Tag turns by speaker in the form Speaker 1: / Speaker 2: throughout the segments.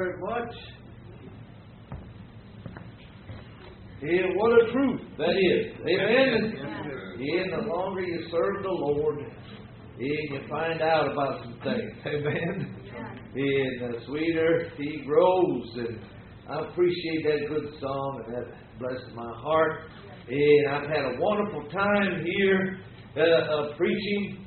Speaker 1: very much. And what a truth that is. Amen. And the longer you serve the Lord, and you find out about some things. Amen. And the sweeter He grows. And I appreciate that good song, and that blesses my heart. And I've had a wonderful time here preaching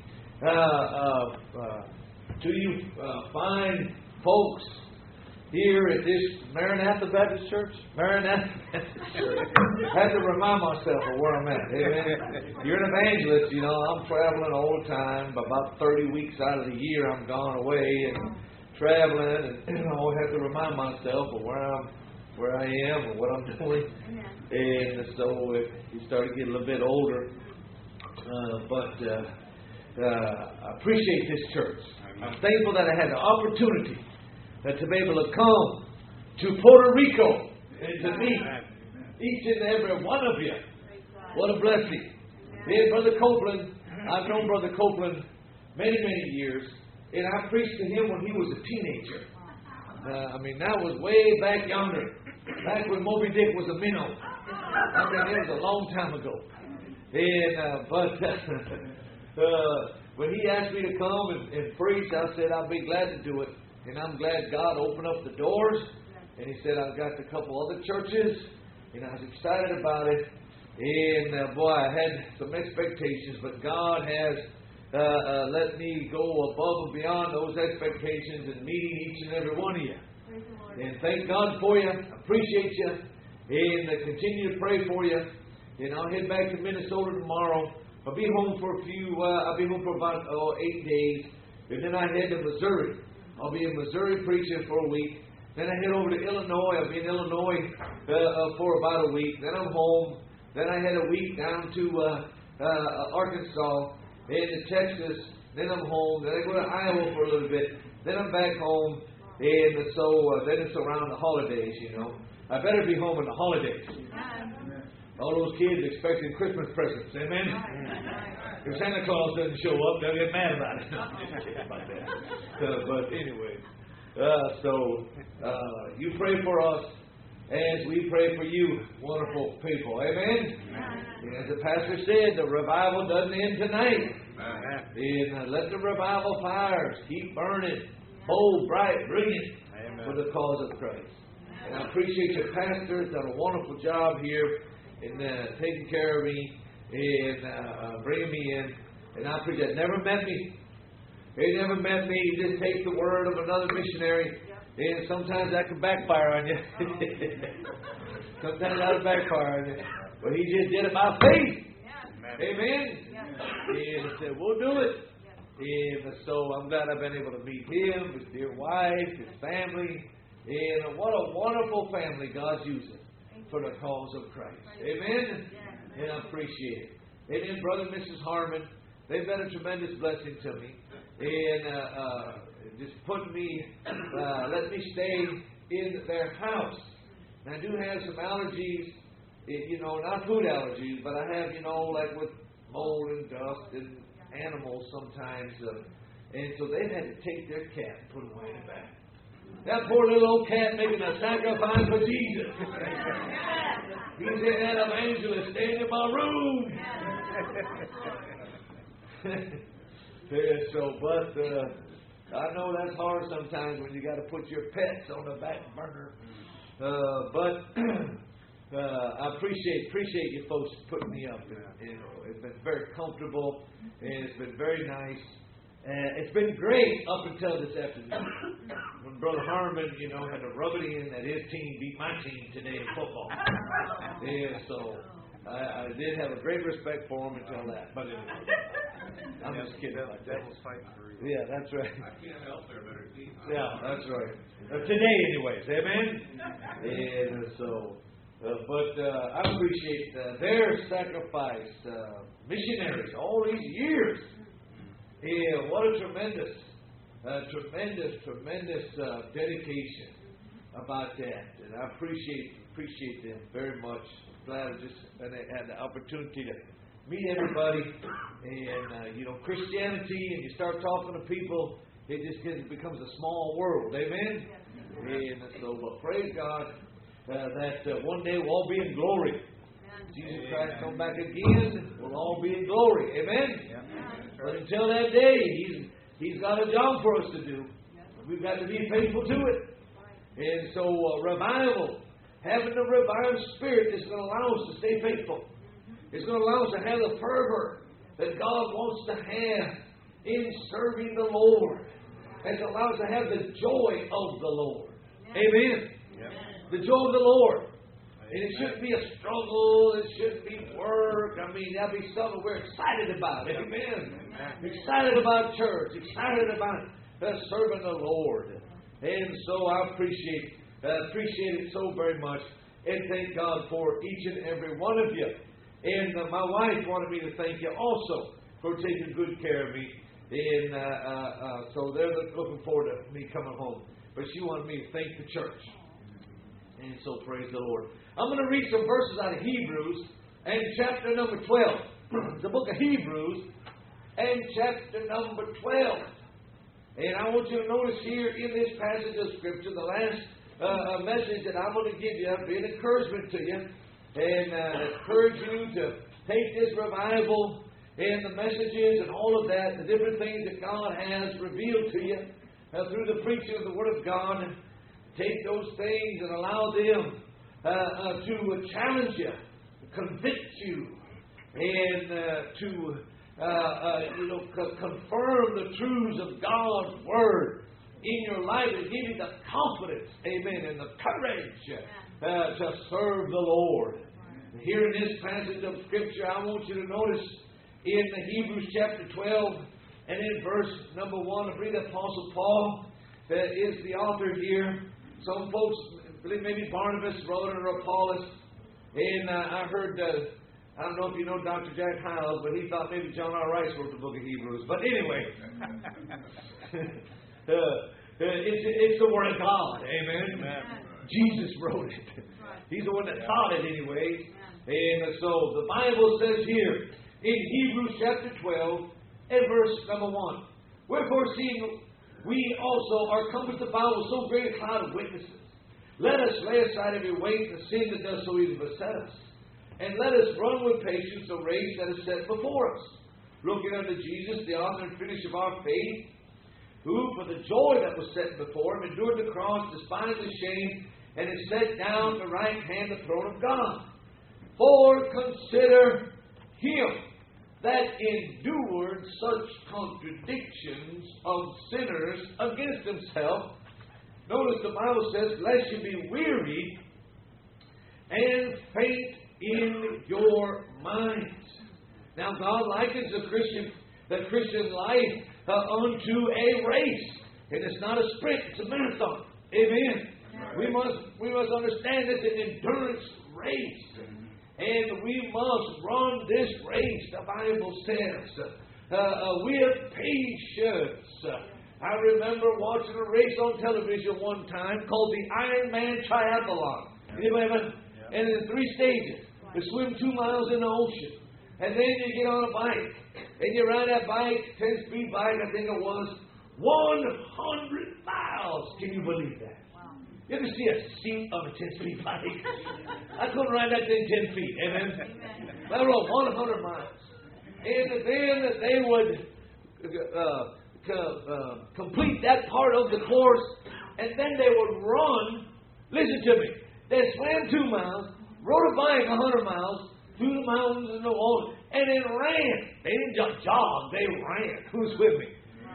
Speaker 1: to you fine folks here at this Maranatha Baptist Church. Maranatha Baptist Church. I had to remind myself of where I'm at. Amen. You're an evangelist, you know. I'm traveling all the time. About 30 weeks out of the year, I'm gone away and traveling, and I always have to remind myself of where I am and what I'm doing. And so you start to get a little bit older. I appreciate this church. I'm thankful that I had the opportunity to be able to come to Puerto Rico and to meet each and every one of you. What a blessing. And Brother Copeland, I've known Brother Copeland many, many years, and I preached to him when he was a teenager. That was way back yonder, back when Moby Dick was a minnow. It was a long time ago. And when he asked me to come and preach, I said I'd be glad to do it. And I'm glad God opened up the doors. And he said I've got a couple other churches, and I was excited about it. And I had some expectations, but God has let me go above and beyond those expectations and meeting each and every one of you. And thank God for you. I appreciate you. And continue to pray for you. And I'll head back to Minnesota tomorrow. I'll be home for I'll be home for about 8 days. And then I head to Missouri. I'll be in Missouri preaching for a week. Then I head over to Illinois. I'll be in Illinois for about a week. Then I'm home. Then I head a week down to Arkansas and to Texas. Then I'm home. Then I go to Iowa for a little bit. Then I'm back home. And so then it's around the holidays, you know. I better be home in the holidays. All those kids expecting Christmas presents. Amen? If Santa Claus doesn't show up, they'll get mad about it. No, I'm just kidding about that. But anyway, you pray for us as we pray for you, wonderful people. Amen? And as the pastor said, the revival doesn't end tonight. And let the revival fires keep burning, bold, bright, brilliant, for the cause of Christ. And I appreciate your pastors, done a wonderful job here in taking care of me and bringing me in. And I appreciate it. Never met me. They never met me. He just takes the word of another missionary. And sometimes that can backfire on you. Sometimes that'll backfire on you. But he just did it by faith. Amen. And he said, we'll do it. And so I'm glad I've been able to meet him, his dear wife, his family. And what a wonderful family God's using for the cause of Christ. Amen? And I appreciate it. And then Brother and Mrs. Harmon, they've been a tremendous blessing to me. And just putting me, let me stay in their house. And I do have some allergies, not food allergies, but I have, like with mold and dust and animals sometimes. And so they've had to take their cat and put him away in the back. That poor little old cat making a sacrifice for Jesus. He's in that evangelist staying in my room. I know that's hard sometimes when you got to put your pets on the back burner. I appreciate you folks putting me up. It's been very comfortable and it's been very nice. It's been great up until this afternoon when Brother Harmon, had to rub it in that his team beat my team today in football. So I did have a great respect for him until that. But anyway, I'm just kidding about that. Yeah, that's right.
Speaker 2: I can't help their better team.
Speaker 1: Yeah, that's right. Today, anyways, amen. And so, I appreciate their sacrifice, missionaries, all these years. Yeah, what a tremendous dedication about that, and I appreciate them very much. Glad I just had the opportunity to meet everybody, and Christianity, and you start talking to people, it just becomes a small world, amen. And so, but praise God that one day we'll all be in glory. Jesus Christ come back again, we'll all be in glory. Amen? But until that day, He's got a job for us to do. We've got to be faithful to it. And so revival, having the revived spirit is going to allow us to stay faithful. It's going to allow us to have the fervor that God wants to have in serving the Lord. And to allow us to have the joy of the Lord. Amen. The joy of the Lord. And it shouldn't be a struggle. It shouldn't be work. I mean, that'll be something we're excited about. Amen. Excited about church. Excited about serving the Lord. And so I appreciate it so very much. And thank God for each and every one of you. And my wife wanted me to thank you also for taking good care of me. And so they're looking forward to me coming home. But she wanted me to thank the church. And so praise the Lord. I'm going to read some verses out of Hebrews and chapter number 12. The book of Hebrews and chapter number 12. And I want you to notice here in this passage of Scripture, the last message that I'm going to give you, be an encouragement to you, and encourage you to take this revival and the messages and all of that, the different things that God has revealed to you through the preaching of the Word of God. Take those things and allow them to challenge you, convict you, and to confirm the truths of God's Word in your life and give you the confidence, amen, and the courage to serve the Lord. Here in this passage of Scripture, I want you to notice in Hebrews chapter 12 and in verse number 1, I believe the Apostle Paul is the author here. Some folks believe maybe Barnabas wrote it or Apollos. And I heard, I don't know if you know Dr. Jack Hyles, but he thought maybe John R. Rice wrote the book of Hebrews. But anyway, it's the Word of God. Amen. Jesus wrote it. He's the one that taught it anyway. And so the Bible says here in Hebrews chapter 12 and verse number 1. Wherefore, seeing we also are compassed about with so great a cloud of witnesses, let us lay aside every weight and the sin that does so easily beset us, and let us run with patience the race that is set before us, looking unto Jesus, the author and finisher of our faith, who for the joy that was set before him endured the cross, despised the shame, and is set down at the right hand of the throne of God. For consider him that endured such contradictions of sinners against himself. Notice the Bible says, lest you be weary and faint in your minds. Now God likens the Christian life unto a race. And it's not a sprint, it's a marathon. Amen. We must understand it's an endurance race. And we must run this race, the Bible says, with patience. I remember watching a race on television one time called the Ironman Triathlon. Anybody ever? And in 3 stages. You swim 2 miles in the ocean. And then you get on a bike. And you ride that bike, 10-speed bike, I think it was, 100 miles. Can you believe that? You ever see a seat on a 10-speed bike? I couldn't ride that thing 10 feet. Amen? They rode 100 miles. And then they would complete that part of the course, and then they would run. Listen to me. They swam 2 miles, rode a bike 100 miles through the mountains and the water, and then ran. They didn't just jog, they ran. Who's with me?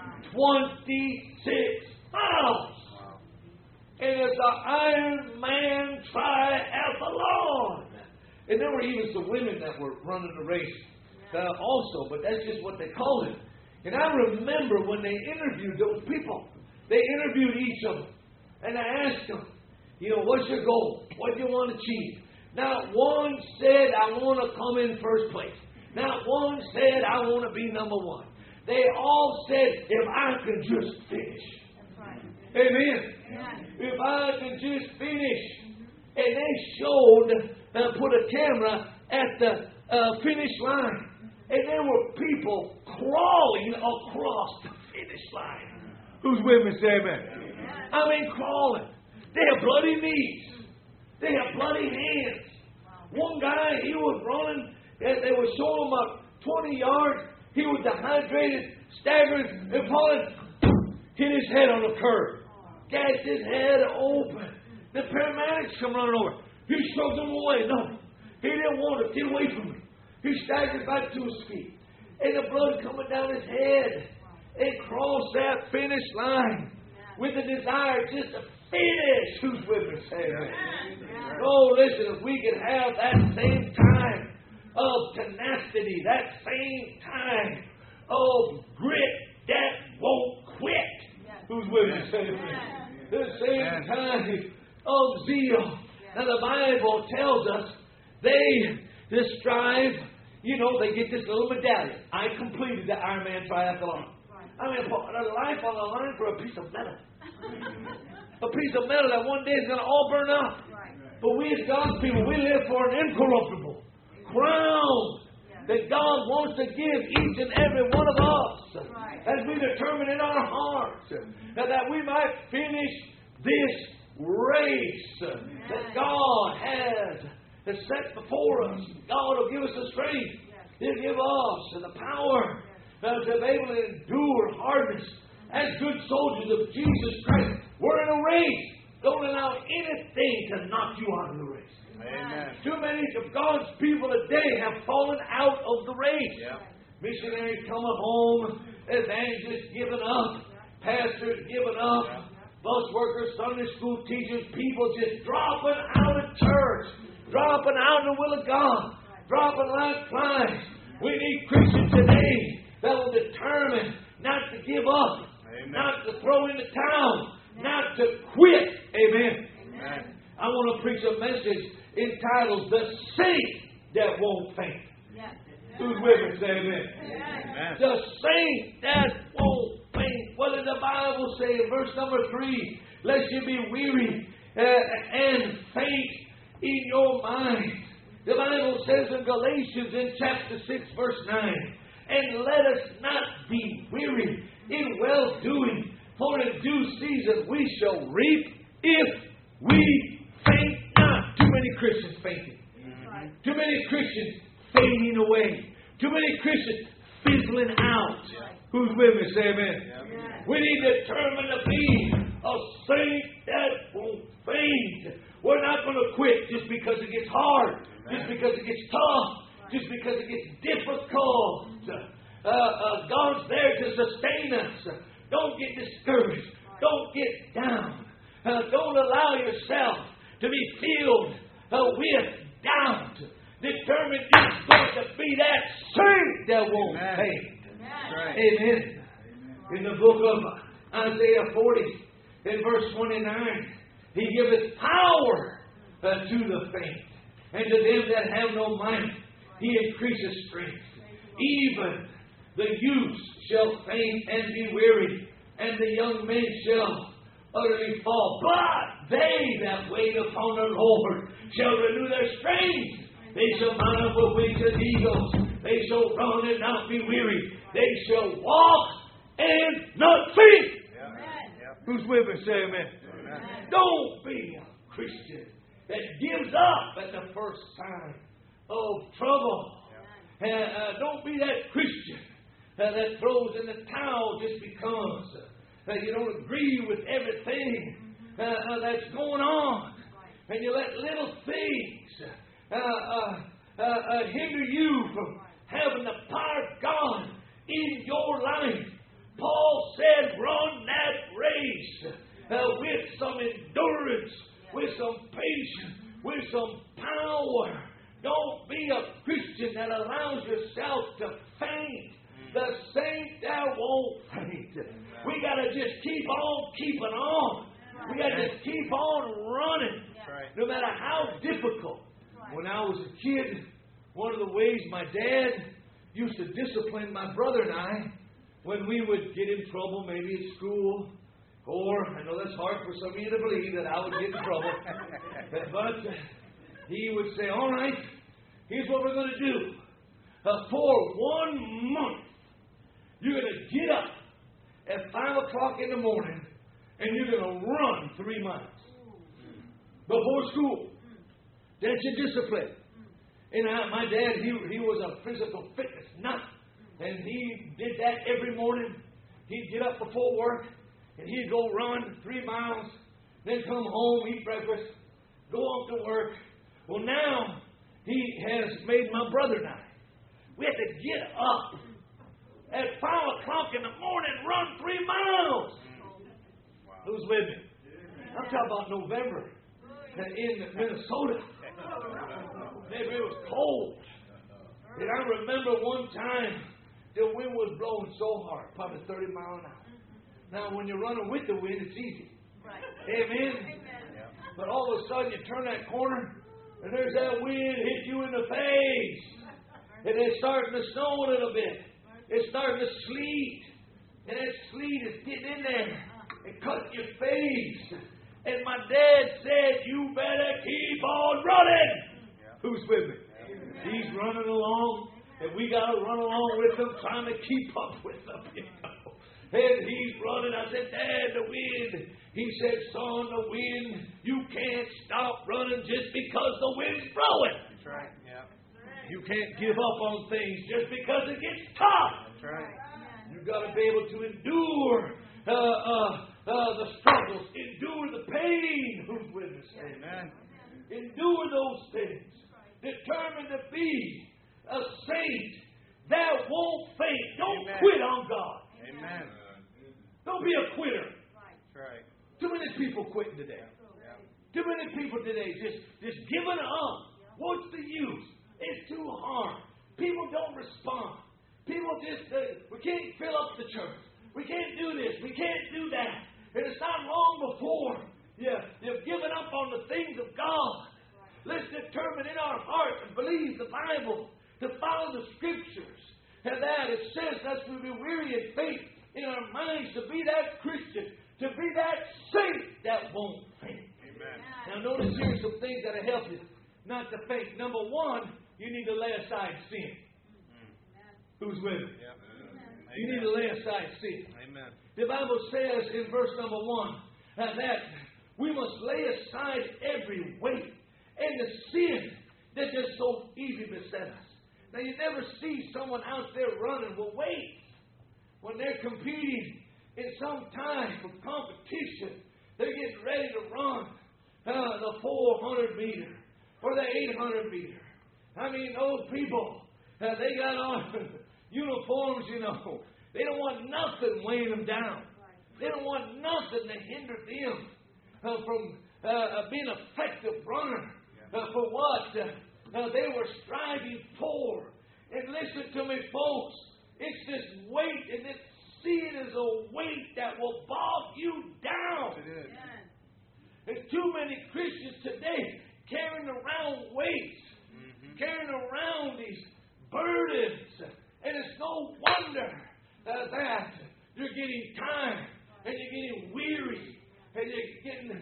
Speaker 1: 26 miles. And it's the Ironman Triathlon. And there were even some women that were running the race also, but that's just what they called it. And I remember when they interviewed those people, they interviewed each of them. And I asked them, what's your goal? What do you want to achieve? Not one said, I want to come in first place. Not one said, I want to be number 1. They all said, if I could just finish. That's right. Amen. Yeah. If I could just finish. And they showed, put a camera at the finish line. And there were people crawling across the finish line. Who's with me? Say amen. I mean, crawling. They have bloody knees. They have bloody hands. One guy, he was running, and they were showing him about 20 yards. He was dehydrated, staggering, and falling. Hit his head on the curb. Gashed his head open. The paramedics come running over. He shoved him away. No, he didn't want to. Get away from me. He staggered back to his feet. And the blood coming down his head. And crossed that finish line with the desire just to finish. Who's with me? Say amen. Oh, listen, if we could have that same time of tenacity, that same time of grit that won't quit. Who's with me? Say amen. The same time of zeal. Now the Bible tells us they strive, you know, they get this little medallion. I completed the Ironman triathlon. I mean, put a life on the line for a piece of metal. A piece of metal that one day is going to all burn up. But we as God's people, we live for an incorruptible crown that God wants to give each and every one of us as we determine in our hearts that we might finish this race that God has set before us. God will give us the strength. He'll give us the power to be able to endure hardness as good soldiers of Jesus Christ. We're in a race. Don't allow anything to knock you out of the race. Amen. Too many of God's people today have fallen out of the race. Yeah. Missionaries coming home, evangelists giving up, pastors giving up, bus workers, Sunday school teachers, people just dropping out of church, dropping out of the will of God, dropping like flies. We need Christians today that will determine not to give up, not to throw in the towel, not to quit. Amen. Amen. I want to preach a message entitled The Saint That Won't Faint. Yes. Who's with me? Say amen. Yes. The saint that won't faint. What does the Bible say in verse number 3? Lest you be weary and faint in your mind. The Bible says in Galatians in chapter 6 verse 9, and let us not be weary in well-doing, for in due season we shall reap if we faint not. Too many Christians fainting. Mm-hmm. Too many Christians fading away. Too many Christians fizzling out. Yeah. Who's with me? Say amen. Yeah. We need to determine to be a saint that won't faint. We're not going to quit just because it gets hard, just because it gets tough, just because it gets difficult. God's there to sustain us. Don't get discouraged. Don't get down. Don't allow yourself to be filled with doubt. Determine you're going to be that saint that won't faint. Amen. In the book of Isaiah 40, in verse 29, He giveth power to the faint, and to them that have no might He increaseth strength. Even the youths shall faint and be weary, and the young men shall utterly fall. But they that wait upon the Lord shall renew their strength. They shall mount up with wings as eagles. They shall run and not be weary. They shall walk and not faint. Yep. Who's with me? Say amen. Amen. Don't be a Christian that gives up at the first sign of trouble. Don't be that Christian that throws in the towel just because you don't agree with everything that's going on. And you let little things hinder you from having the power of God in your life. Paul said, run that race with some endurance, with some patience, with some power. Don't be a Christian that allows yourself to faint. The saint that won't faint. We got to just keep on keeping on. We got to just keep on running, no matter how difficult. When I was a kid, one of the ways my dad used to discipline my brother and I, when we would get in trouble, maybe at school, or I know that's hard for some of you to believe that I would get in trouble, but he would say, all right, here's what we're going to do. For 1 month, you're going to get up at 5 o'clock in the morning, and you're going to run 3 miles. before school. That's your discipline. And my dad, he was a physical fitness nut. And he did that every morning. He'd get up before work, and he'd go run 3 miles, then come home, eat breakfast, go off to work. Well, now he has made my brother and I. We have to get up at 5 o'clock in the morning, run 3 miles.
Speaker 2: Wow.
Speaker 1: Who's with me? I'm talking about November in Minnesota. Maybe it was cold. And I remember one time the wind was blowing so hard, probably 30 miles an hour. Now, when you're running with the wind, it's easy.
Speaker 3: Right.
Speaker 1: Amen? But all of a sudden, you turn that corner, and there's that wind hit you in the face. And it's starting to snow a little bit. It's starting to sleet. And that sleet is getting in there and cutting your face. And my dad said, you better keep on running. Who's with me? He's running along, and we got to run along with him, trying to keep up with him, you know. And he's running. I said, Dad, the wind. He said, son, the wind, you can't stop running just because the wind's blowing.
Speaker 2: That's right. Yeah.
Speaker 1: You can't give up on things just because it gets tough.
Speaker 2: That's right.
Speaker 1: You've got to be able to endure the struggles, endure the pain. Who's with us?
Speaker 2: Amen.
Speaker 1: Endure those things. Determined to be a saint that won't faint. Don't
Speaker 2: Amen.
Speaker 1: quit on God.
Speaker 2: Amen.
Speaker 1: Don't be a quitter.
Speaker 2: That's right.
Speaker 1: Too many people quitting today.
Speaker 2: Yeah.
Speaker 1: Too many people today just giving up. What's the use? It's too hard. People don't respond. People just, we can't fill up the church. We can't do this. We can't do that. And it's not long before you've given up on the things of God. Let's determine in our heart to believe the Bible, to follow the Scriptures. And that it says us to be weary in faith in our minds, to be that Christian, to be that saint that won't faint.
Speaker 2: Amen.
Speaker 1: Now notice here some things that will help you not to faint. Number one, you need to lay aside sin. Who's with me?
Speaker 2: Yep.
Speaker 1: You need to lay aside sin.
Speaker 2: Amen.
Speaker 1: The Bible says in verse number 1 that we must lay aside every weight and the sin that just so easily beset us. Now, you never see someone out there running with weights. When they're competing in some type of competition, they're getting ready to run the 400 meter or the 800 meter. I mean, those people, they got on uniforms, you know. They don't want nothing weighing them down. They don't want nothing to hinder them from being an effective runner. For what they were striving for. And listen to me, folks. It's this weight, and this sin is a weight that will bog you down.
Speaker 2: It is.
Speaker 1: There's too many Christians today carrying around weights, carrying around these burdens. And it's no wonder that you're getting tired, and you're getting weary, and you're getting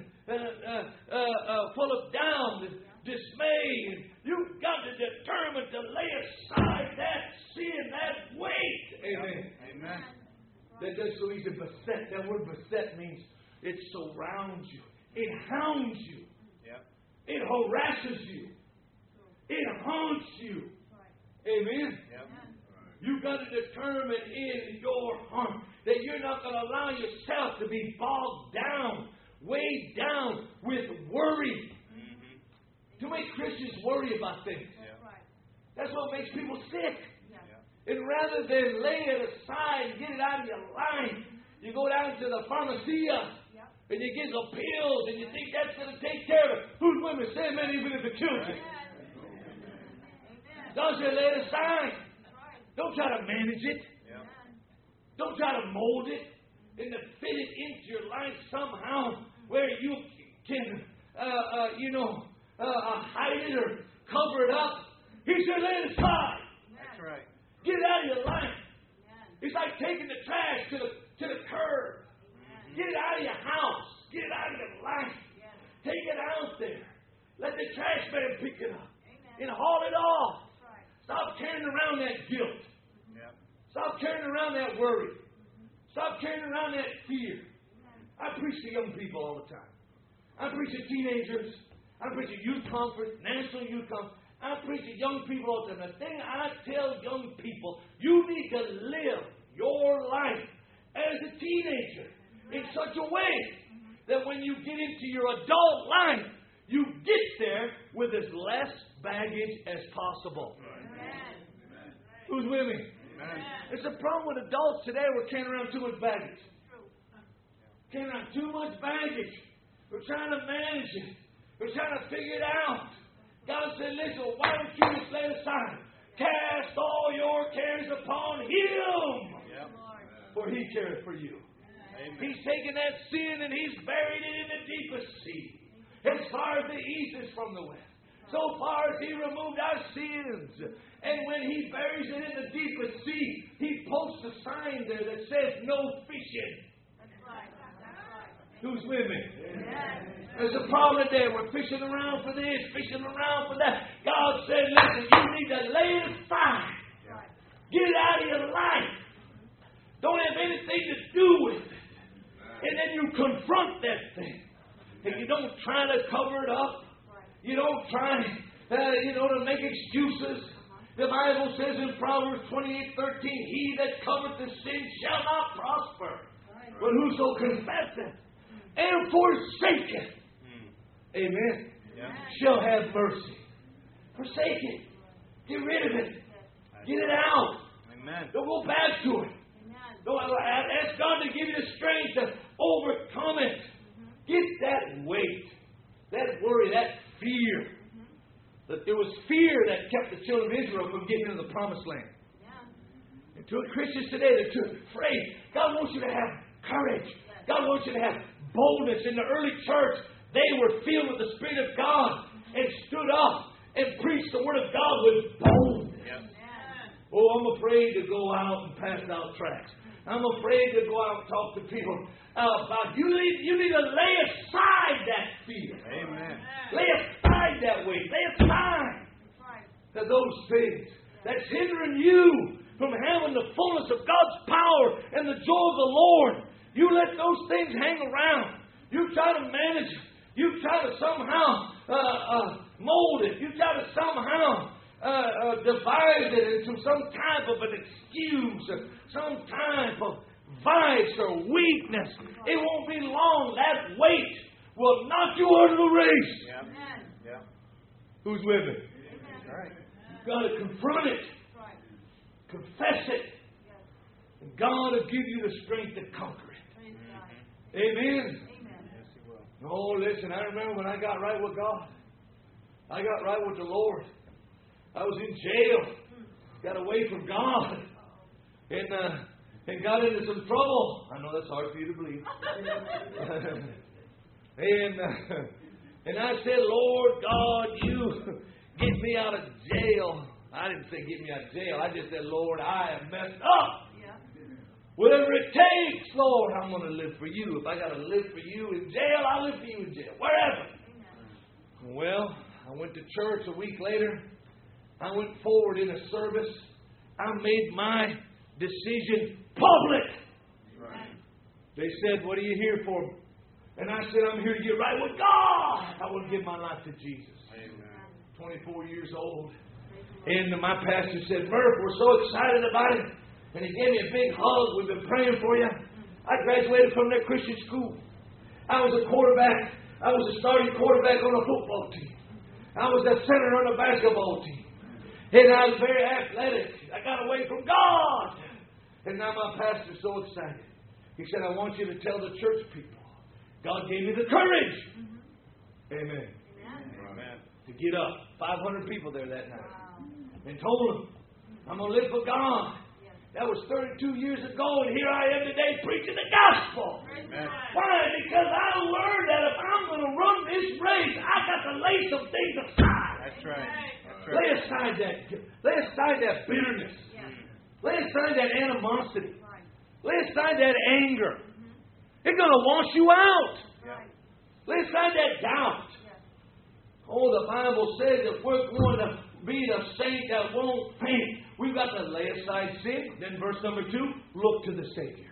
Speaker 1: full of doubt and dismay. And you've got to determine to lay aside that sin, that weight. Amen.
Speaker 2: Amen.
Speaker 1: That does so easy beset. That word beset means it surrounds you. It hounds you.
Speaker 2: Yep.
Speaker 1: It harasses you. It haunts you. Amen.
Speaker 2: Yep.
Speaker 1: You've got to determine in your heart that you're not going to allow yourself to be bogged down, weighed down with worry. Too many Christians worry about things.
Speaker 2: Yeah.
Speaker 1: That's what makes people sick.
Speaker 2: Yeah.
Speaker 1: And rather than lay it aside and get it out of your life, you go down to the pharmacia and you get some pills and you think that's going to take care of it. Who's with me? Say amen even if it kills you. Don't you lay it aside. Don't try to manage it.
Speaker 2: Yeah.
Speaker 1: Don't try to mold it and to fit it into your life somehow where you can, hide it or cover it up. He said, lay it aside.
Speaker 2: That's right.
Speaker 1: Get it out of your life. It's like taking the trash to the curb. Get it out of your house. Get it out of your life. Take it out there. Let the trash man pick it up and haul it off. Stop carrying around that guilt.
Speaker 2: Yep.
Speaker 1: Stop carrying around that worry. Stop carrying around that fear. I preach to young people all the time. I preach to teenagers. I preach at youth conference, national youth conference. I preach to young people all the time. The thing I tell young people, you need to live your life as a teenager in such a way that when you get into your adult life, you get there with as less baggage as possible. Amen. Who's with me? Amen. It's a problem with adults today. We're carrying around too much baggage. Carrying around too much baggage. We're trying to manage it. We're trying to figure it out. God said, listen, why don't you just lay it aside? Cast all your cares upon Him. Yep. For He cares for you. Amen. He's taken that sin and He's buried it in the deepest sea. As far as the east is from the west. So far as He removed our sins. And when He buries it in the deepest sea, He posts a sign there that says no fishing. That's right. Who's with me? Yes. There's a problem today. We're fishing around for this, fishing around for that. God said, listen, you need to lay it aside. Get it out of your life. Don't have anything to do with it. And then you confront that thing. And you don't try to cover it up. You don't try, to make excuses. The Bible says in Proverbs 28:13, He that covereth the sin shall not prosper. But whoso confesseth and forsaketh, amen, shall have mercy. Forsake it. Get rid of it. Get it out. Amen. Don't go back to it. Don't ask God to give you the strength to overcome it. Get that weight, that worry, that fear. That there was fear that kept the children of Israel from getting into the promised land. And to Christians today, they're too afraid. God wants you to have courage. God wants you to have boldness. In the early church, they were filled with the Spirit of God and stood up and preached the Word of God with boldness. Yep. Oh, I'm afraid to go out and pass out tracts. I'm afraid to go out and talk to people about you need to lay aside that fear. Amen. Lay aside that weight. Lay aside those things that's hindering you from having the fullness of God's power and the joy of the Lord. You let those things hang around. You try to manage it. You try to somehow mold it. You try to somehow devise it into some type of an excuse, or some type of vice or weakness. It won't be long. That weight will knock you out of the race. Yeah. Yeah. Who's with me? Right. You've got to confront it. Right. Confess it. Yes. And God will give you the strength to conquer it. Mm-hmm. Amen. Yes, He will. Oh, listen, I remember when I got right with God. I got right with the Lord. I was in jail. Got away from God. And got into some trouble. I know that's hard for you to believe. And I said, Lord God, you get me out of jail. I didn't say get me out of jail. I just said, Lord, I have messed up. Yeah. Whatever it takes, Lord, I'm going to live for you. If I got to live for you in jail, I'll live for you in jail. Wherever. Amen. Well, I went to church a week later. I went forward in a service. I made my decision public. Right. They said, what are you here for? And I said, I'm here to get right with God. I want to give my life to Jesus. Amen. 24 years old. And my pastor said, Murph, we're so excited about it. And he gave me a big hug. We've been praying for you. I graduated from that Christian school. I was a quarterback. I was a starting quarterback on a football team. I was a center on a basketball team. And I was very athletic. I got away from God. And now my pastor's so excited. He said, I want you to tell the church people. God gave me the courage. Mm-hmm. Amen. Amen. To get up. 500 people there that night. Wow. And told them, I'm going to live for God. Yes. That was 32 years ago. And here I am today preaching the gospel. Amen. Why? Because I learned that if I'm going to run this race, I got to lay some things aside. That's right. Lay aside that bitterness. Yeah. Lay aside that animosity. Right. Lay aside that anger. Mm-hmm. It's going to wash you out. Right. Lay aside that doubt. Yeah. Oh, the Bible says if we're going to be the saint that won't faint, we've got to lay aside sin. Then verse number 2, look to the Savior.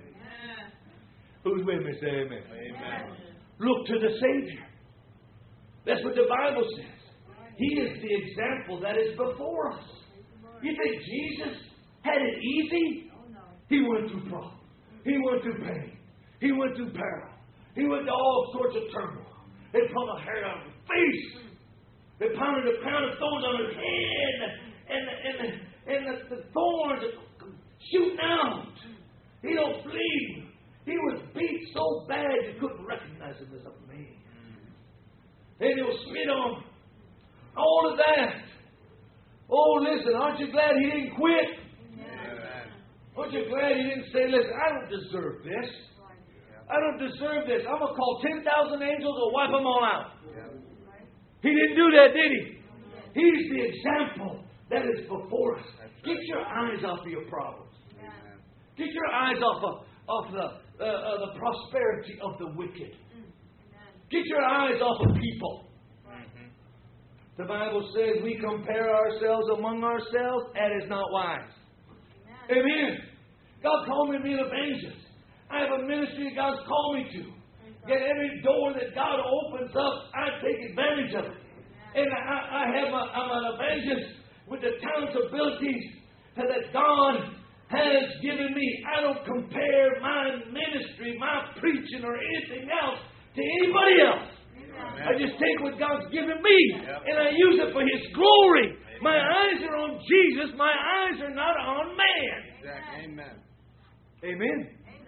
Speaker 1: Amen. Who's with me? Say amen. Amen. Look to the Savior. That's what the Bible says. He is the example that is before us. You think Jesus had it easy? He went through problems. He went through pain. He went through peril. He went to all sorts of turmoil. They pulled a hair out of his face. They pounded a crown of thorns on his head. And the thorns are shooting out. He don't bleed. He was beat so bad you couldn't recognize him as a man. And they will spit on him. All of that. Oh, listen, aren't you glad he didn't quit?
Speaker 2: Amen.
Speaker 1: Aren't you glad he didn't say, listen, I don't deserve this. I don't deserve this. I'm going to call 10,000 angels and wipe them all out. He didn't do that, did he? He's the example that is before us. Get your eyes off of your problems. Get your eyes off of the prosperity of the wicked. Get your eyes off of people. The Bible says we compare ourselves among ourselves. That is not wise. Amen. God called me to be an evangelist. I have a ministry God's called me to. Get every door that God opens up, I take advantage of it. And I'm an evangelist with the talents, abilities that God has given me. I don't compare my ministry, my preaching, or anything else to anybody else. Amen. I just take what God's given me and I use it for His glory. Amen. My eyes are on Jesus. My eyes are not on man.
Speaker 2: Exactly. Amen.
Speaker 1: Amen.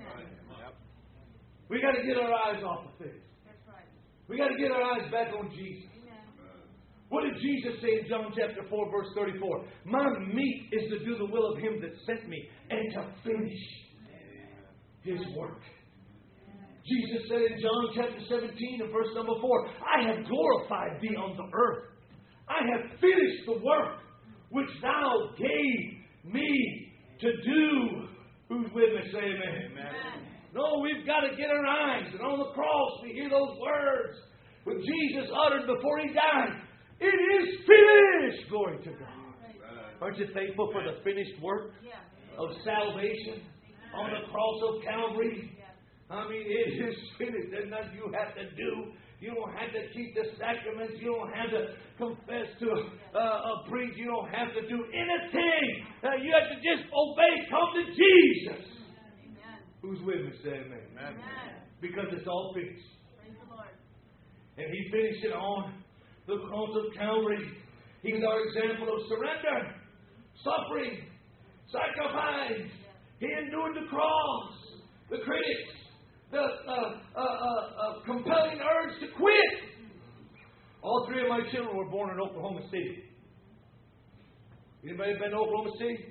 Speaker 1: We got to get our eyes off of things. That's right. We got to get our eyes back on Jesus. Amen. What did Jesus say in John chapter 4, verse 34? My meat is to do the will of Him that sent me and to finish His work. Jesus said in John chapter 17 and verse number 4, I have glorified thee on the earth. I have finished the work which thou gave me to do. Who's with me? Say amen. Amen. No, we've got to get our eyes. And on the cross, we hear those words when Jesus uttered before He died, it is finished. Glory to God. Aren't you thankful for the finished work of salvation on the cross of Calvary? I mean, it is finished. There's nothing you have to do. You don't have to keep the sacraments. You don't have to confess to a priest. You don't have to do anything. You have to just obey. Come to Jesus. Amen. Who's with me? Say amen. Amen. Because it's all finished. Praise the Lord. And He finished it on the cross of Calvary. He's our example of surrender, suffering, sacrifice. He endured the cross, the critics, the compelling urge to quit. All three of my children were born in Oklahoma City. Anybody been to Oklahoma City?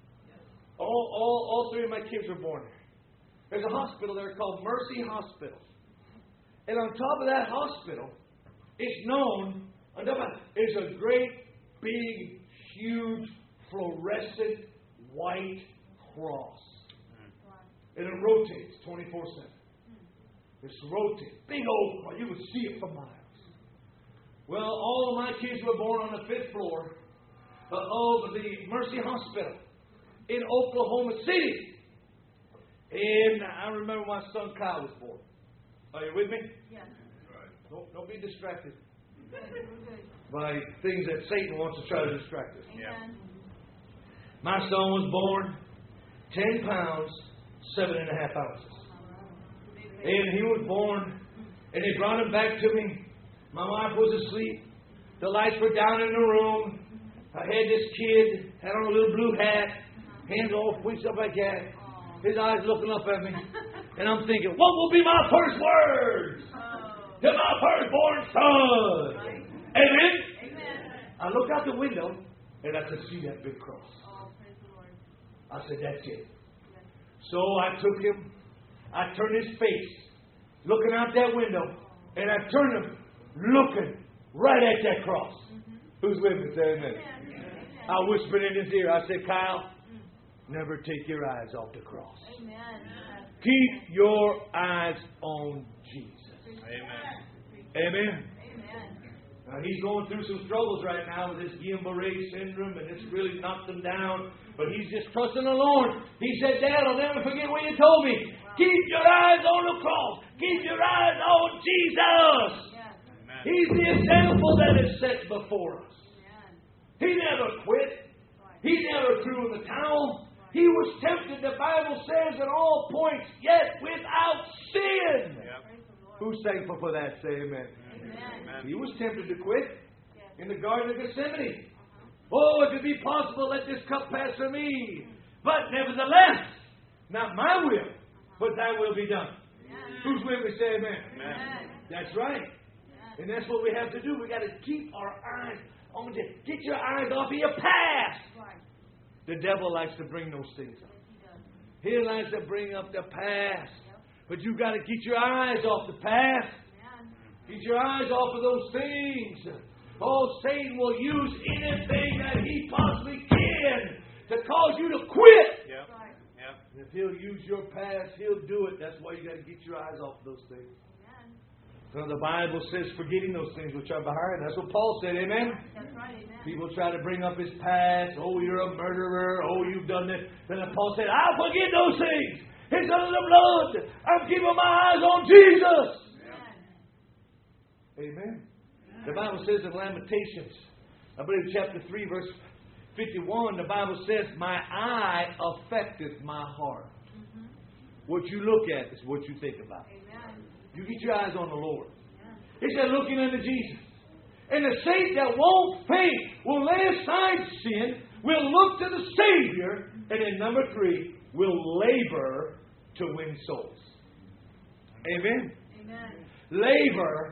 Speaker 1: All three of my kids were born there. There's a hospital there called Mercy Hospital. And on top of that hospital, it's known, there's a great, big, huge, fluorescent white cross. And it rotates 24/7. It's rotating. Big old cross. You would see it for miles. Well, all of my kids were born on the 5th floor of the Mercy Hospital in Oklahoma City. And I remember my son Kyle was born. Are you with me? Yes. Don't be distracted by things that Satan wants to try to distract us. Yeah. My son was born 10 pounds, 7.5 ounces. And he was born, and they brought him back to me. My wife was asleep. The lights were down in the room. I had this kid, had on a little blue hat, hands all squeezed up like that. His eyes looking up at me. And I'm thinking, what will be my first words to my firstborn son? Right. Amen? Amen? I looked out the window, and I could see that big cross. Oh, praise the Lord. I said, that's it. Yes. So I took him. I turned his face, looking out that window, and I turned him, looking right at that cross. Mm-hmm. Who's with me? Say amen. I whispered in his ear. I said, Kyle, never take your eyes off the cross. Amen. Keep your eyes on Jesus. Amen. Amen. Now, he's going through some struggles right now with this Guillain-Barré syndrome, and it's really knocked him down. But he's just trusting the Lord. He said, Dad, I'll never forget what you told me. Keep your eyes on the cross. Keep your eyes on Jesus. Yes. He's the example that is set before us. He never quit. He never threw in the towel. He was tempted, the Bible says, at all points, yet without sin. Who's thankful for that? Say amen. He was tempted to quit in the Garden of Gethsemane. Oh, if it be possible, let this cup pass from me. But nevertheless, not my will, but thy will be done. Who's with me? Say amen. That's right. And that's what we have to do. We got to keep our eyes on it. Get your eyes off of your past. The devil likes to bring those things up. He likes to bring up the past. But you've got to get your eyes off the past. Get your eyes off of those things. Oh, Satan will use anything that he possibly can to cause you to quit. And if he'll use your past, he'll do it. That's why you got to get your eyes off of those things. So the Bible says, forgetting those things which are behind. That's what Paul said, amen? That's right, amen. People try to bring up his past. Oh, you're a murderer. Oh, you've done this. Then Paul said, I'll forget those things. It's under the blood. I'm keeping my eyes on Jesus. Amen. The Bible says in Lamentations, I believe chapter 3, verse 51, the Bible says, my eye affecteth my heart. What you look at is what you think about. Amen. You get your eyes on the Lord. He said, looking unto Jesus. And the saint that won't faint will lay aside sin, will look to the Savior, and then number 3, will labor to win souls. Amen? Amen. Labor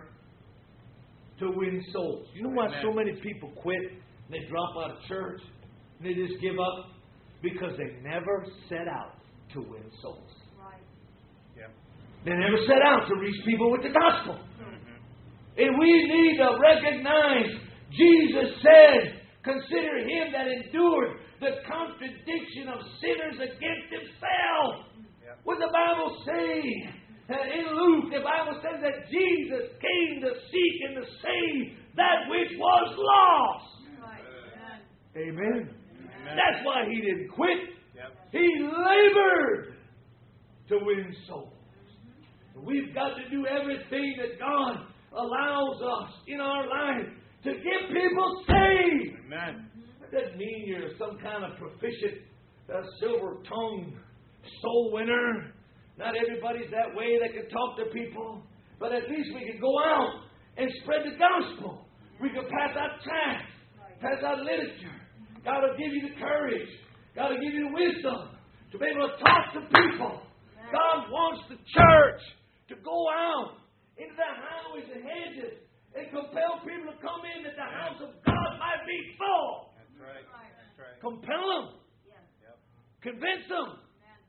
Speaker 1: to win souls. You know why so many people quit and they drop out of church and they just give up? Because they never set out to win souls. Right. Yeah. They never set out to reach people with the gospel. And we need to recognize Jesus said, consider him that endured the contradiction of sinners against himself. Yep. What the Bible say? In Luke, the Bible says that Jesus came to seek and to save that which was lost. Right. Amen. Amen. That's why he didn't quit. Yep. He labored to win souls. We've got to do everything that God allows us in our life to get people saved. Amen. That doesn't mean you're some kind of proficient, silver-tongued soul winner. Not everybody's that way that can talk to people. But at least we can go out and spread the gospel. We can pass out tracts, pass out literature. God will give you the courage. God will give you the wisdom to be able to talk to people. God wants the church to go out into the highways and hedges and compel people to come in that the house of God might be full. That's right. That's right. Compel them. Yep. Convince them.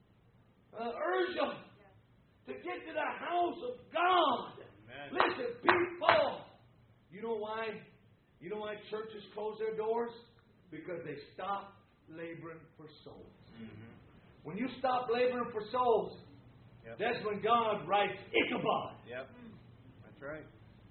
Speaker 1: Urge them to get to the house of God. Amen. Listen, people. You know why? You know why churches close their doors? Because they stop laboring for souls. Mm-hmm. When you stop laboring for souls, that's when God writes Ichabod. Yep. That's right.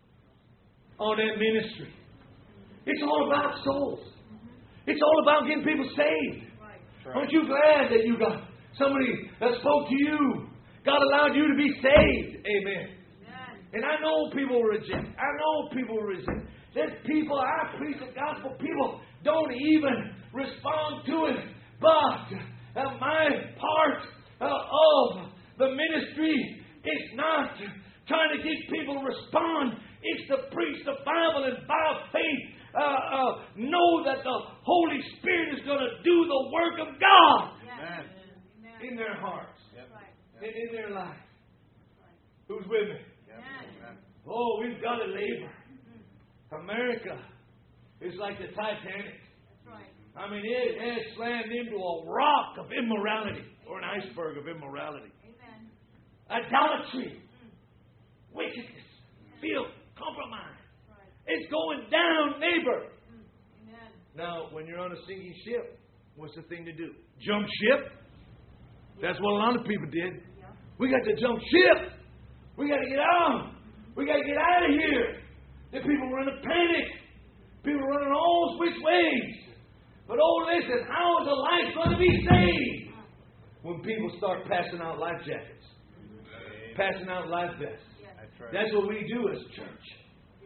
Speaker 1: On that ministry. It's all about souls. It's all about getting people saved. Right. Aren't you glad that you got somebody that spoke to you? God allowed you to be saved. Amen. And I know people reject. I know people resist. There's people, I preach the gospel, people don't even respond to it. But my part of the ministry is not trying to get people to respond. It's to preach the Bible and by faith know that the Holy Spirit is going to do the work of God. Amen. In their hearts. Yep. And in their life. Who's with me? Yep. Oh, we've got to labor. America is like the Titanic. I mean, it has slammed into a rock of immorality or an iceberg of immorality. Amen. Idolatry, wickedness, filth, compromise. Right. It's going down, neighbor. Amen. Now, when you're on a sinking ship, what's the thing to do? Jump ship? That's what a lot of people did. Yeah. We got to jump ship. We got to get out. We got to get out of here. The people were in a panic. People were running all which ways. But oh, listen, how is a life going to be saved? When people start passing out life jackets. Passing out life vests. That's right. That's what we do as a church. That's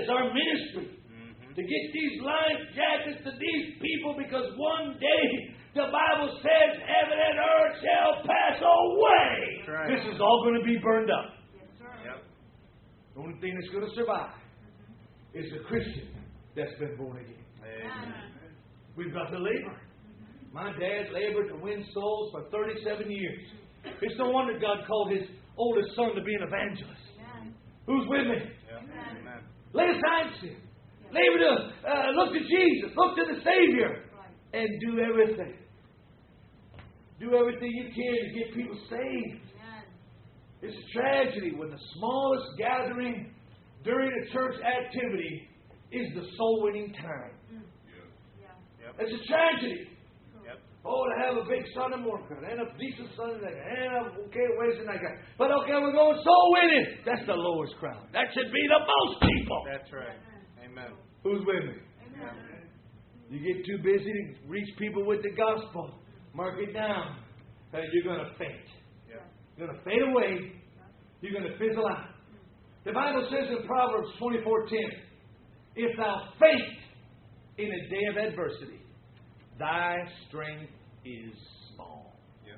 Speaker 1: is our ministry. To get these life jackets to these people, because one day the Bible says heaven and earth shall pass away.
Speaker 2: Right.
Speaker 1: This is all going to be burned up.
Speaker 3: Yes, sir.
Speaker 2: Yep.
Speaker 1: The only thing that's going to survive is the Christian that's been born again.
Speaker 2: Amen.
Speaker 1: We've got to labor. My dad labored to win souls for 37 years. It's no wonder God called his oldest son to be an evangelist.
Speaker 3: Amen.
Speaker 1: Who's with me?
Speaker 2: Yep. Amen.
Speaker 1: Lay aside sin. Labor to look to Jesus. Look to the Savior.
Speaker 3: Right.
Speaker 1: And do everything. Do everything you can to get people saved.
Speaker 3: Amen.
Speaker 1: It's a tragedy when the smallest gathering during a church activity is the soul winning time.
Speaker 3: Yeah.
Speaker 1: It's a tragedy.
Speaker 2: Yep.
Speaker 1: Oh, to have a big Sunday morning and a decent Sunday night and a Wednesday night. But okay, we're going soul winning. That's the lowest crowd. That should be the most people.
Speaker 2: That's right. Amen.
Speaker 1: Who's with me?
Speaker 3: Amen.
Speaker 1: You get too busy to reach people with the gospel. Mark it down. You're going to faint.
Speaker 2: Yep.
Speaker 1: You're going to fade away. You're going to fizzle out. The Bible says in Proverbs 24:10, if thou faint in a day of adversity, thy strength is small.
Speaker 2: Yep.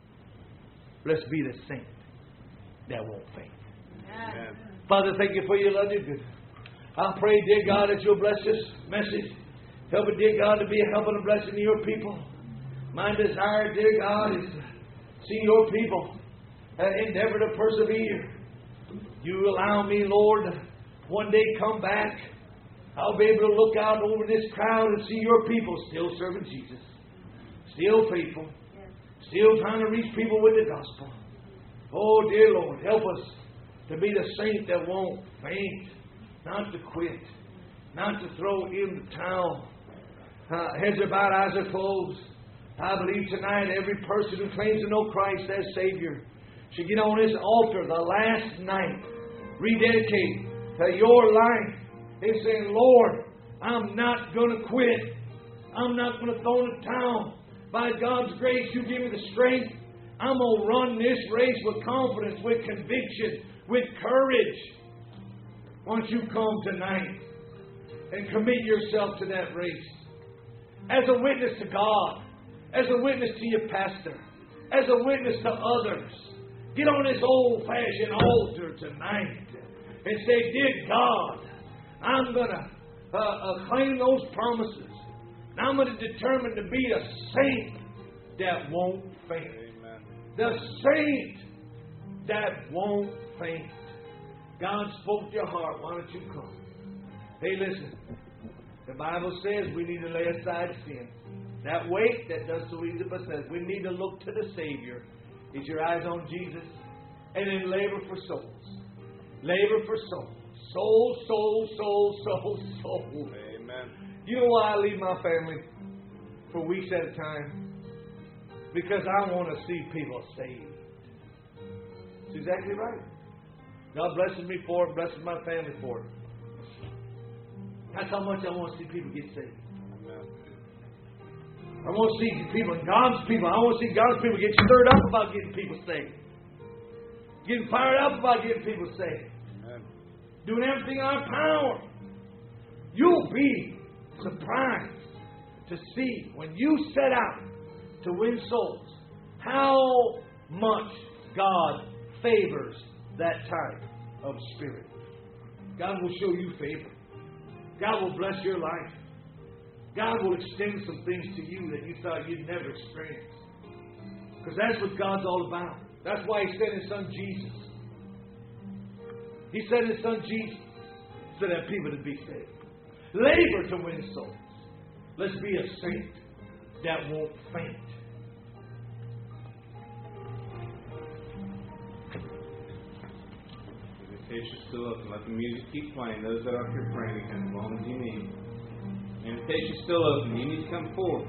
Speaker 1: Let's be the saint that won't faint.
Speaker 2: Amen.
Speaker 1: Father, thank you for your love and goodness. I pray, dear God, that you'll bless this message. Help it, dear God, to be a help and a blessing to your people. My desire, dear God, is to see your people endeavor to persevere. You allow me, Lord, to one day come back. I'll be able to look out over this crowd and see your people still serving Jesus. Still faithful. Still trying to reach people with the gospel. Oh, dear Lord, help us to be the saint that won't faint. Not to quit. Not to throw in the towel. Heads are bowed, eyes are closed. I believe tonight every person who claims to know Christ as Savior should get on this altar the last night, rededicate your life and saying, Lord, I'm not going to quit. I'm not going to throw in the towel. By God's grace, you give me the strength. I'm going to run this race with confidence, with conviction, with courage. Why don't you come tonight and commit yourself to that race as a witness to God, as a witness to your pastor, as a witness to others. Get on this old-fashioned altar tonight and say, dear God, I'm going to claim those promises. And I'm going to determine to be a saint that won't faint.
Speaker 2: Amen.
Speaker 1: The saint that won't faint. God spoke to your heart. Why don't you come? Hey, listen. The Bible says we need to lay aside sin. That weight that does so easily beset us. We need to look to the Savior. Get your eyes on Jesus. And then labor for souls. Labor for souls. Soul, soul, soul, soul, soul.
Speaker 2: Amen.
Speaker 1: You know why I leave my family for weeks at a time? Because I want to see people saved. That's exactly right. God blesses me for it, blesses my family for it. That's how much I want to see people get saved.
Speaker 2: Amen.
Speaker 1: I want to see people, God's people, I want to see God's people get stirred up about getting people saved. Getting fired up about getting people saved.
Speaker 2: Amen.
Speaker 1: Doing everything in our power. You'll be surprised to see when you set out to win souls how much God favors that type of spirit. God will show you favor. God will bless your life. God will extend some things to you that you thought you'd never experience. Because that's what God's all about. That's why He sent His Son Jesus. He sent His Son Jesus so that people would be saved. Labor to win souls. Let's be a saint that won't faint.
Speaker 2: The invitation's still open. Let the music keep playing. Those that are up here praying, you can as long as you need. The invitation's still open. You need to come forward.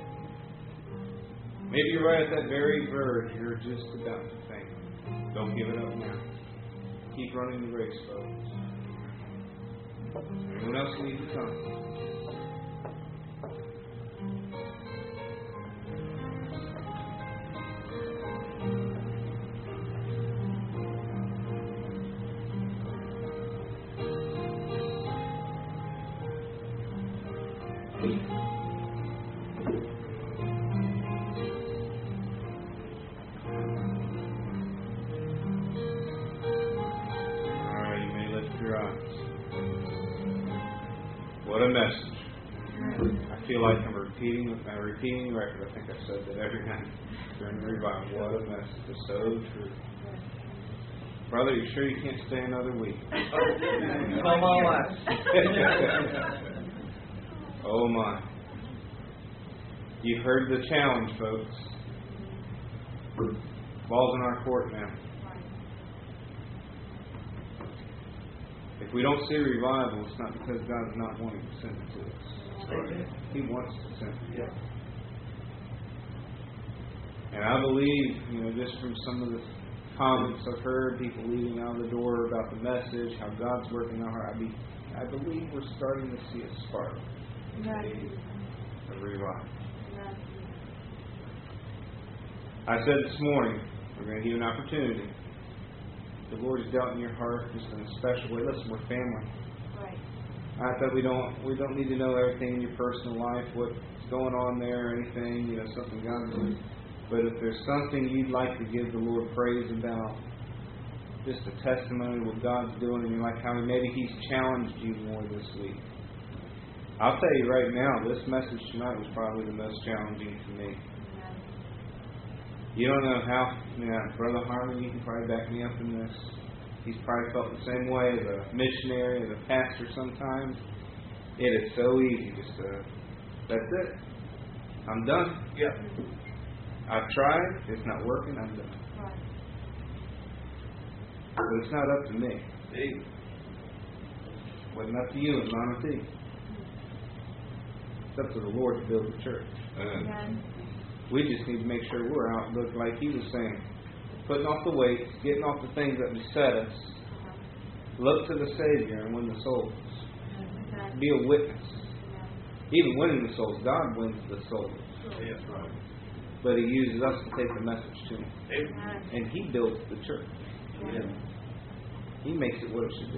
Speaker 2: Maybe you're right at that very verge. You're just about to faint. Don't give it up now. Keep running the race, folks. Anyone else needs to come? Alright, you may lift your eyes. What a message. I feel like I'm repeating the record. I think I've said that every night during the revival. What a message. It's so true. Brother, you sure you can't stay another week?
Speaker 1: Come on.
Speaker 2: Oh my. You've heard the challenge, folks. Ball's in our court now. If we don't see revival, it's not because God's not wanting to send it to us. He wants to send it.
Speaker 1: Yeah.
Speaker 2: And I believe, just from some of the comments I've heard, people leaving out of the door about the message, how God's working in our heart, I believe we're starting to see a spark of revival. I said this morning, we're going to give you an opportunity. The Lord has dealt in your heart just in a special way. Listen, we're family.
Speaker 4: Right.
Speaker 2: I thought we don't need to know everything in your personal life, what's going on there, or anything, something God's doing. But if there's something you'd like to give the Lord praise about, just a testimony of what God's doing in your life, how maybe He's challenged you more this week. I'll tell you right now, this message tonight was probably the most challenging to me. You don't know how, Brother Harmon, you can probably back me up in this. He's probably felt the same way as a missionary, as a pastor sometimes. It is so easy just to, that's it. I'm done.
Speaker 1: Yeah.
Speaker 2: I've tried. It's not working. I'm done.
Speaker 4: Right.
Speaker 2: But it's not up to me. It wasn't up to you and not up to you. It's up to the Lord to build the church.
Speaker 4: Amen.
Speaker 2: We just need to make sure we're out, look like He was saying, putting off the weights, getting off the things that beset us. Look to the Savior and win the souls. Be a witness. Even winning the souls, God wins the souls.
Speaker 1: Yes, right.
Speaker 2: But He uses us to take the message to Him.
Speaker 1: Amen.
Speaker 2: And He builds the church.
Speaker 1: Yeah.
Speaker 2: He makes it what it should be.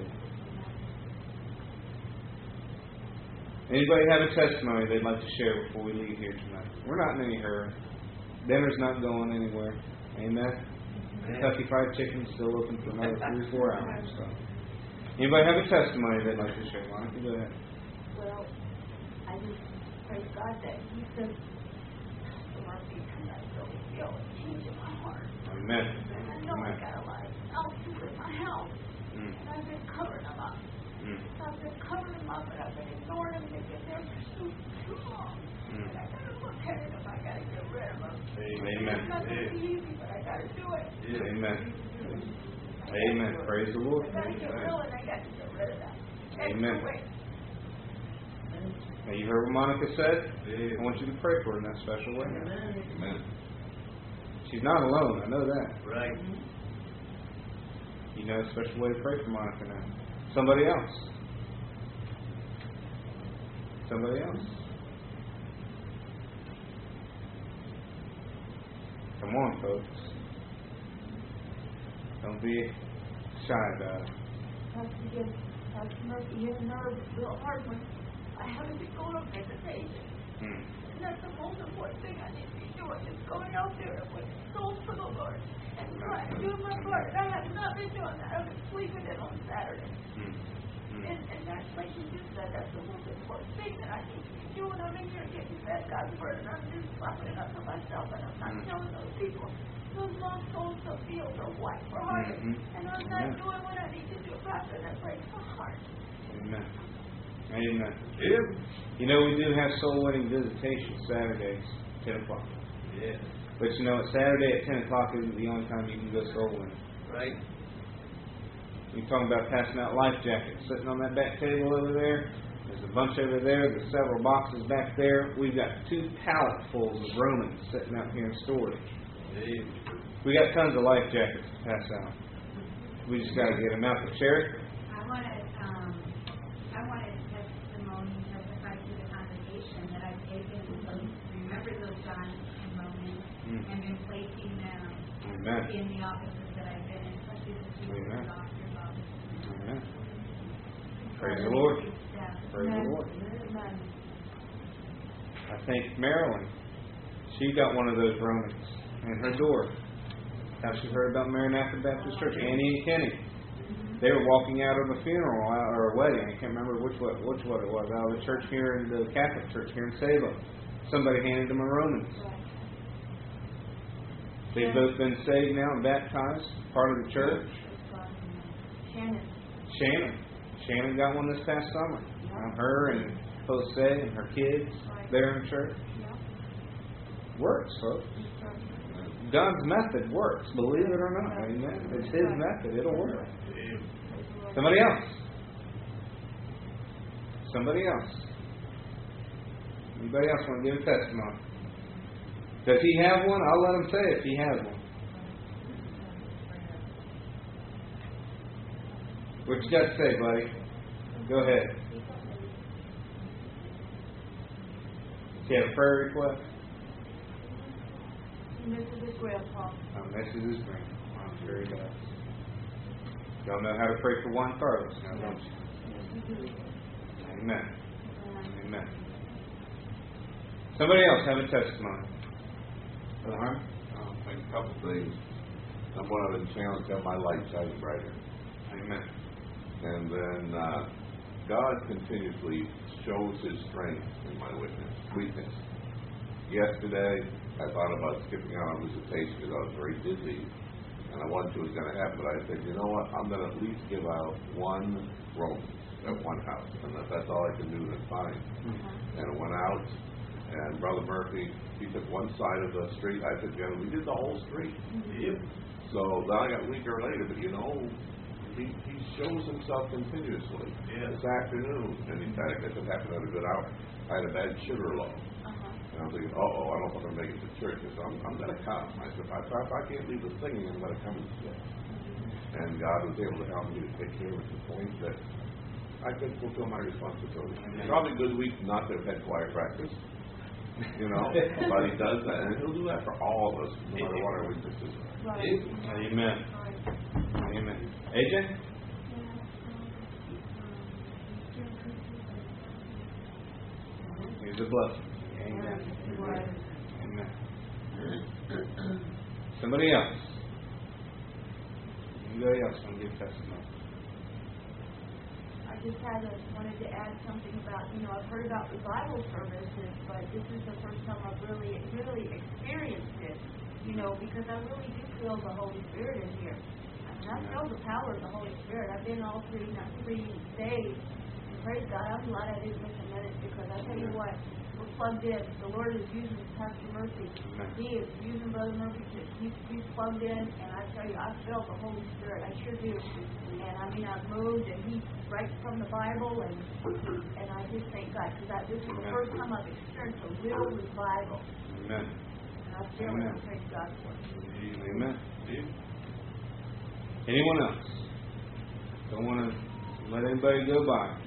Speaker 2: Anybody have a testimony they'd like to share before we leave here tonight? We're not in any hurry. Dinner's not going anywhere. Amen? Kentucky Fried Chicken's still open for another 3 or 4 hours. So. Anybody have a testimony they'd like to share? Monica, go ahead.
Speaker 4: Well, I just praise God that He said the mercy tonight, so feel a change in my heart.
Speaker 2: Amen.
Speaker 4: And I know I got a lot of else's in my house. And I've been covering them up. I've been covering them up, and I've been ignoring them. They've been there for too long. And I got to look at it if I got to get rid of them.
Speaker 2: Amen.
Speaker 4: It's not going to be easy, but I got to do it.
Speaker 2: Amen. Amen. Praise the Lord.
Speaker 4: I got to get real, and I got to get rid of that.
Speaker 2: Amen. Now, you heard what Monica said? I want you to pray for her in that special way.
Speaker 1: Amen.
Speaker 2: She's not alone. I know that.
Speaker 1: Right.
Speaker 2: You know a special way to pray for Monica now. Somebody else. Somebody else. Come on, folks. Don't be shy about it.
Speaker 4: Pastor Murphy, his nerve is real hard when I haven't been going on visitation. And that's the most important thing I need to be doing, is going out there with souls for the Lord and trying to do my part. I have not been doing that. I've been sleeping in on Saturday. And that's like you just said, that's the most important thing that I need to be doing. I'm in here getting fed God's word, and I'm just slapping it up to myself, and I'm not telling those people, those lost souls to feel or what for heart. And I'm not doing what I need to do, Pastor. That breaks my heart.
Speaker 2: Amen. Amen.
Speaker 1: Yeah.
Speaker 2: You know, we do have soul winning visitation Saturdays, 10 o'clock.
Speaker 1: Yeah.
Speaker 2: But you know, Saturday at 10 o'clock isn't the only time you can go soul winning.
Speaker 1: Right.
Speaker 2: You're talking about passing out life jackets sitting on that back table over there. There's a bunch over there. There's several boxes back there. We've got 2 palletfuls of Romans sitting out here in storage. We got tons of life jackets to pass out. We just got to get them out there. Sherry?
Speaker 5: I wanted testimony testified to the congregation that I've taken remember those dying moments and been placing them in the offices that I've been in, especially the 2 doctor's offices.
Speaker 2: Amen. Praise the Lord. Praise the Lord. I think Marilyn, she got one of those Romans in her door. How she heard about Maranatha Baptist Church. Annie and Kenny. They were walking out of a funeral or a wedding. I can't remember which one it was. Out of the church here in the Catholic church here in Salem. Somebody handed them a Romans. They've both been saved now and baptized, part of the church. Shannon got one this past summer. Her and Jose and her kids there in church. Works, folks. God's method works, believe it or not. Amen. It's His method. It'll work. Somebody else. Anybody else want to give a testimony? Does he have one? I'll let him say it if he has one. What you got to say, buddy? Go ahead. Do you have a prayer request?
Speaker 4: Mrs. His grandpa.
Speaker 2: Mrs. His grandpa. I'm sure he does. Y'all know how to pray for Juan Carlos now, don't you? Amen. Amen. Somebody else have a testimony.
Speaker 3: I think a couple things. Number one, I've been challenged to have my light shining brighter.
Speaker 2: Amen.
Speaker 3: And then God continuously shows His strength in my weakness. Yesterday, I thought about skipping out on visitation because I was very busy, and I wasn't sure it was going to happen. But I said, you know what? I'm going to at least give out one room at one house, and that's all I can do. That's fine. And I went out, and Brother Murphy, he took one side of the street. I took the other. We did the whole street. So then I got weaker later, but you know, he shows himself continuously. This afternoon, and in fact, it happened at a good hour. I had a bad sugar low. And I'm thinking, I don't think I'm making it to church. So I'm going to come. I said, if I can't leave the singing, I'm going to come instead. And God was able to help me to take care of it to the point that I could fulfill my responsibility. It's probably a good week not to have had choir practice. You know, but He does that, and He'll do that for all of us, no matter what our weaknesses are.
Speaker 2: Amen. Amen. AJ? Here's a blessing. Amen. Amen. Somebody else? Anybody else want to give testimony?
Speaker 4: I just wanted to add something about, I've heard about revival services, but this is the first time I've really experienced it, because I really do feel the Holy Spirit in here. I mean, I feel the power of the Holy Spirit. I've been all three days. And praise God, I'm glad I didn't miss a minute, because I tell you what, we're plugged in. The Lord is using Pastor Murphy. He is using Brother Murphy. He's plugged in, and I tell you, I felt the Holy Spirit. I sure do. And I mean, I've moved, and He writes from the Bible, and I just thank God, because this is the first time I've experienced a real revival.
Speaker 2: Amen.
Speaker 4: And I feel it. I praise God for it.
Speaker 2: Amen. Anyone else? Don't want to let anybody go by.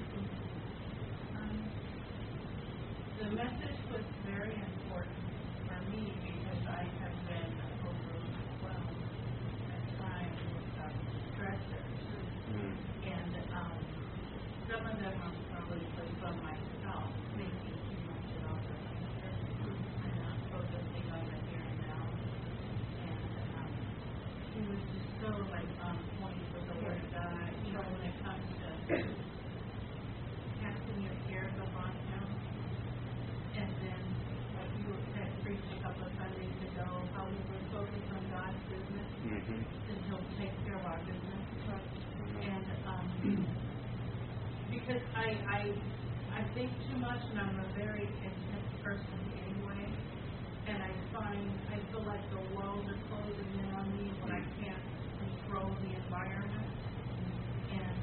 Speaker 6: The message was very important for me because I have been overwhelmed at times with stressors. And some of them are probably from myself, thinking too much about the future and not focusing on the here and now. And he was just so on point with the Word of God, when it comes to casting your cares upon Him. And then, like you had preached a couple of Sundays ago, how we were focused on God's business, and He'll take care of our business. And because I think too much, and I'm a very intense person anyway, and I feel like the walls are closing in on me when I can't control the environment. And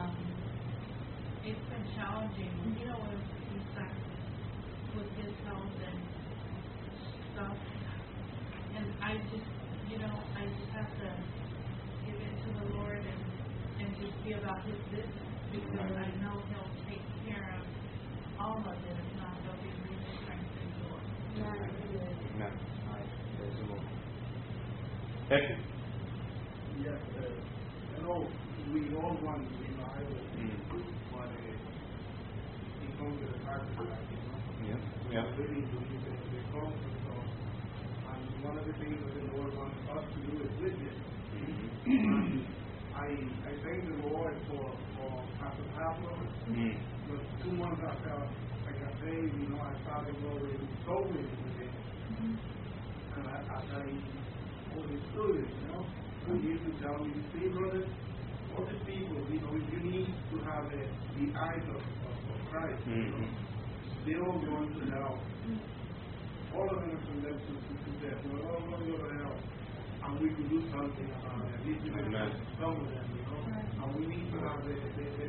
Speaker 6: it's been challenging, when he's like, with his health and stuff, and I just have to give it to the Lord and just be about His business, because I know He'll take care of all of it. If not, there'll be real strength in the Lord.
Speaker 2: Amen. Praise the Lord. Becky?
Speaker 7: Yes, I know we all want revival, but it comes with a sacrifice,
Speaker 2: Yeah.
Speaker 7: Really believe in the conference. So, and one of the things that the Lord wants us to do is witness. And I thank the Lord for Pastor Pablo. But 2 months after I got saved, I started going so with him. And after I understood it, he used to tell me, see, brother, all these people, if you need to have the eyes of Christ, they're all going to hell. All of them are condemned to death. We're all going to go to hell. And we can do something about it. At least some of them, And we need to have the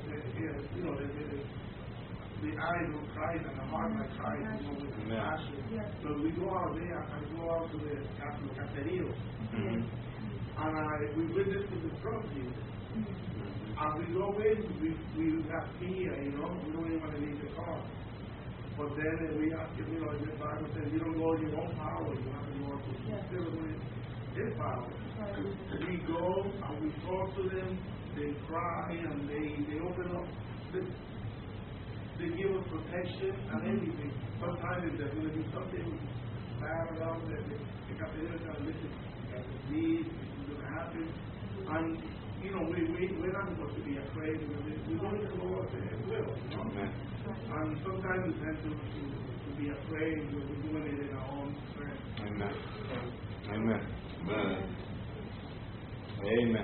Speaker 7: eyes of Christ and the heart like Christ, with compassion. So we go out there, I go out to the Caserío. And we witness to the drug dealers. As we go in, we have fear, we don't even want to leave the car. But then we ask him, the Bible says, you don't go in your own power, you have to go to his power. We go and we talk to them, they cry and they open up. They give us protection and everything. Sometimes if there's going to be something bad around the Cathedral is going to listen. This is going to happen. And, we're not supposed to be afraid. We want to go out there as well. And sometimes we tend to be afraid when we're doing it in our own strength.
Speaker 2: Amen. Amen. Amen. Amen.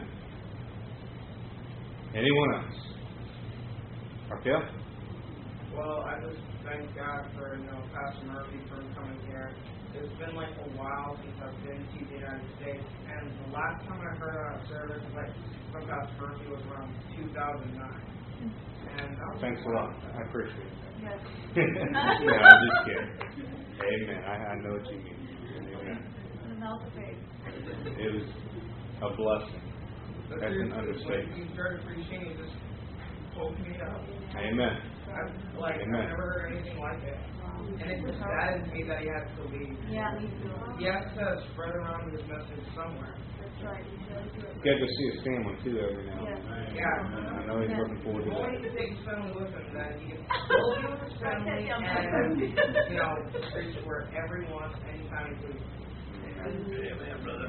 Speaker 2: Anyone else? Raquel?
Speaker 8: Well, I just thank God for Pastor Murphy for coming here. It's been like a while since I've been to the United States, and the last time I heard a service from Pastor Murphy was around 2009. And
Speaker 2: thanks a lot. I appreciate it. Yes. Yeah, I'm just kidding. Amen. I know what you mean. Amen. It was a blessing. That's an understatement.
Speaker 8: When you started preaching, it just woke me up.
Speaker 2: Amen.
Speaker 8: I've never heard anything like it. And it just saddens me that he has to leave.
Speaker 4: Yeah, me too.
Speaker 8: He has to spread around his message somewhere.
Speaker 4: That's right.
Speaker 2: Get to see his family too every now and then.
Speaker 8: Yeah.
Speaker 2: I know he's looking forward to
Speaker 8: More
Speaker 2: that.
Speaker 8: he takes his family with him, then he can go with his family and, preach wherever he wants, anytime he pleases.
Speaker 7: Amen, brother.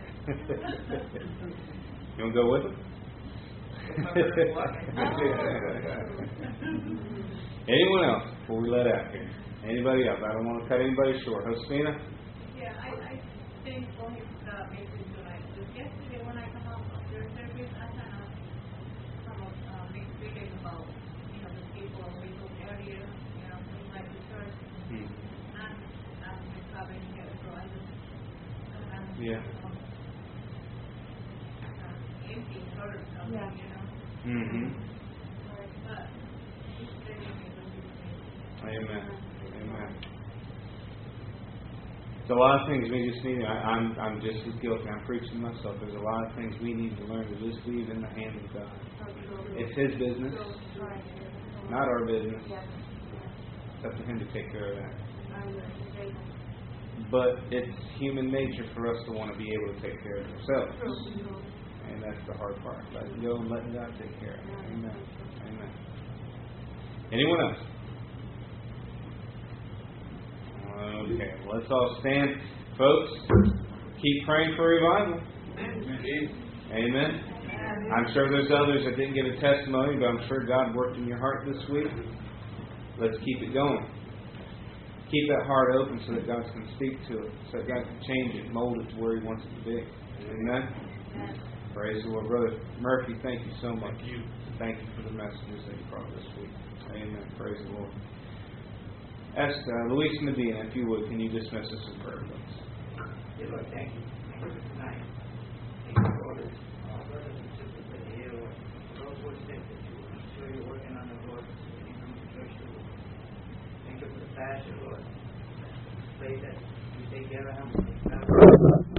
Speaker 2: You want to go with him? Anyone else before we let out here? Anybody else? I don't want to cut anybody short. Josefina?
Speaker 6: Yeah, I think for his message tonight. Yesterday when I come out of your service, I had some big speaking about the people of Waco area, things like the church, and we're traveling here, so I just empty church, But it's very
Speaker 2: Amen. Amen. There's a lot of things we just need. I'm just as guilty. I'm preaching myself. There's a lot of things we need to learn to just leave in the hand of God. It's His business, not our business. It's up to Him to take care of that. But it's human nature for us to want to be able to take care of ourselves. And that's the hard part. Letting go and letting God take care of it. Amen. Amen. Anyone else? Okay, well, let's all stand. Folks, keep praying for revival. Amen. I'm sure there's others that didn't give a testimony, but I'm sure God worked in your heart this week. Let's keep it going. Keep that heart open so that God can speak to it, so that God can change it, mold it to where He wants it to be. Amen. Praise the Lord. Brother Murphy, thank you so much. Thank you for the messages that you brought this week. Amen. Praise the Lord. Ask Luis Medina, if you would, can you dismiss us in prayer, please?
Speaker 8: Dear Lord, thank you. Thank you for tonight. Thank you for all this, brothers and sisters that are here, Lord. For those who are sick, that you will make sure you're working on the Lord. That you come to church, Lord. Thank you for the passion, Lord. Pray that you take care of him.